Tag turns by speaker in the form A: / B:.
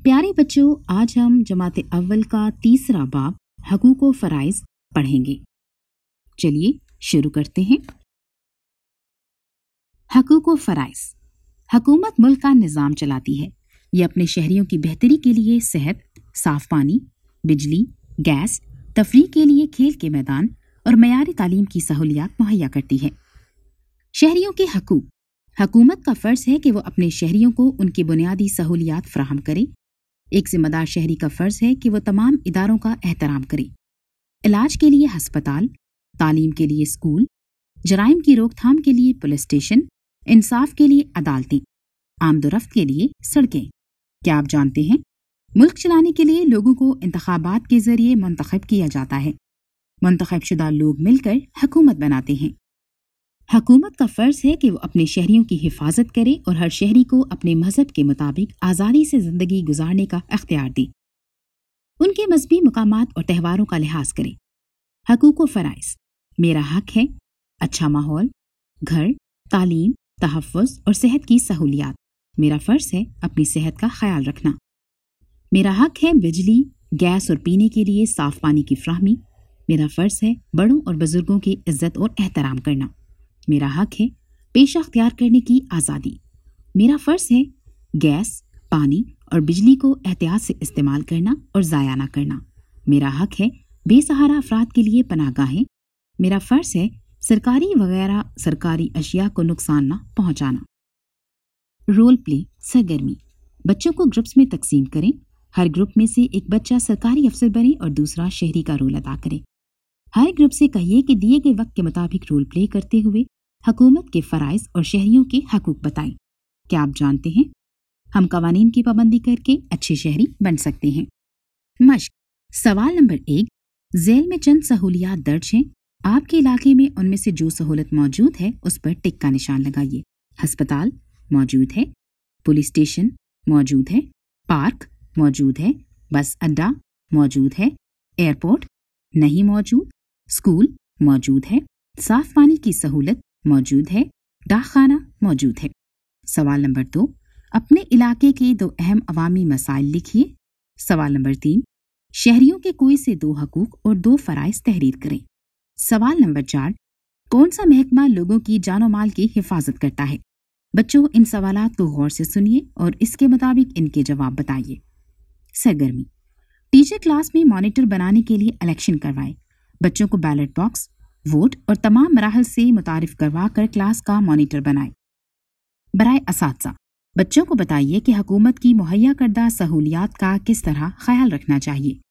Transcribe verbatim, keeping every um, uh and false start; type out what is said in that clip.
A: پیارے بچوں، آج ہم جماعت اول کا تیسرا باب حقوق و فرائض پڑھیں گے۔ چلیے شروع کرتے ہیں۔ حقوق و فرائض۔ حکومت ملک کا نظام چلاتی ہے۔ یہ اپنے شہریوں کی بہتری کے لیے صحت، صاف پانی، بجلی، گیس، تفریح کے لیے کھیل کے میدان اور معیاری تعلیم کی سہولیات مہیا کرتی ہے۔ شہریوں کے حقوق۔ حکومت کا فرض ہے کہ وہ اپنے شہریوں کو ان کی بنیادی سہولیات فراہم کرے۔ ایک ذمہ دار شہری کا فرض ہے کہ وہ تمام اداروں کا احترام کرے۔ علاج کے لیے ہسپتال، تعلیم کے لیے اسکول، جرائم کی روک تھام کے لیے پولیس اسٹیشن، انصاف کے لیے عدالتیں، آمد و رفت کے لیے سڑکیں۔ کیا آپ جانتے ہیں ملک چلانے کے لیے لوگوں کو انتخابات کے ذریعے منتخب کیا جاتا ہے۔ منتخب شدہ لوگ مل کر حکومت بناتے ہیں۔ حکومت کا فرض ہے کہ وہ اپنے شہریوں کی حفاظت کرے اور ہر شہری کو اپنے مذہب کے مطابق آزادی سے زندگی گزارنے کا اختیار دے۔ ان کے مذہبی مقامات اور تہواروں کا لحاظ کرے۔ حقوق و فرائض۔ میرا حق ہے اچھا ماحول، گھر، تعلیم، تحفظ اور صحت کی سہولیات۔ میرا فرض ہے اپنی صحت کا خیال رکھنا۔ میرا حق ہے بجلی، گیس اور پینے کے لیے صاف پانی کی فراہمی۔ میرا فرض ہے بڑوں اور بزرگوں کی عزت اور احترام کرنا۔ میرا حق ہے پیشہ اختیار کرنے کی آزادی۔ میرا فرض ہے گیس، پانی اور بجلی کو احتیاط سے استعمال کرنا اور ضائع نہ کرنا۔ میرا حق ہے بے سہارا افراد کے لیے پناہ گاہیں۔ میرا فرض ہے سرکاری وغیرہ سرکاری اشیاء کو نقصان نہ پہنچانا۔ رول پلے، سرگرمی۔ بچوں کو گروپس میں تقسیم کریں۔ ہر گروپ میں سے ایک بچہ سرکاری افسر بنے اور دوسرا شہری کا رول ادا کرے۔ ہر گروپ سے کہیے کہ دیے گئے وقت کے مطابق رول پلے کرتے ہوئے حکومت کے فرائض اور شہریوں کے حقوق بتائیں۔ کیا آپ جانتے ہیں ہم قوانین کی پابندی کر کے اچھے شہری بن سکتے ہیں؟ مشق۔ سوال نمبر ایک، ذیل میں چند سہولیات درج ہیں۔ آپ کے علاقے میں ان میں سے جو سہولت موجود ہے اس پر ٹک کا نشان لگائیے۔ ہسپتال موجود ہے، پولیس اسٹیشن موجود ہے، پارک موجود ہے، بس اڈا موجود ہے، ایئرپورٹ نہیں موجود، اسکول موجود ہے، صاف پانی کی سہولت موجود ہے، ڈاک خانہ موجود ہے۔ سوال نمبر دو، اپنے علاقے کے دو اہم عوامی مسائل لکھیے۔ سوال نمبر تین، شہریوں کے کوئی سے دو حقوق اور دو فرائض تحریر کریں۔ سوال نمبر چار، کون سا محکمہ لوگوں کی جان و مال کی حفاظت کرتا ہے؟ بچوں ان سوالات کو غور سے سنیے اور اس کے مطابق ان کے جواب بتائیے۔ سرگرمی۔ ٹیچر کلاس میں مانیٹر بنانے کے لیے الیکشن کروائے۔ بچوں کو بیلٹ باکس، ووٹ اور تمام مراحل سے متعارف کروا کر کلاس کا مانیٹر بنائے۔ برائے اساتذہ، بچوں کو بتائیے کہ حکومت کی مہیا کردہ سہولیات کا کس طرح خیال رکھنا چاہیے۔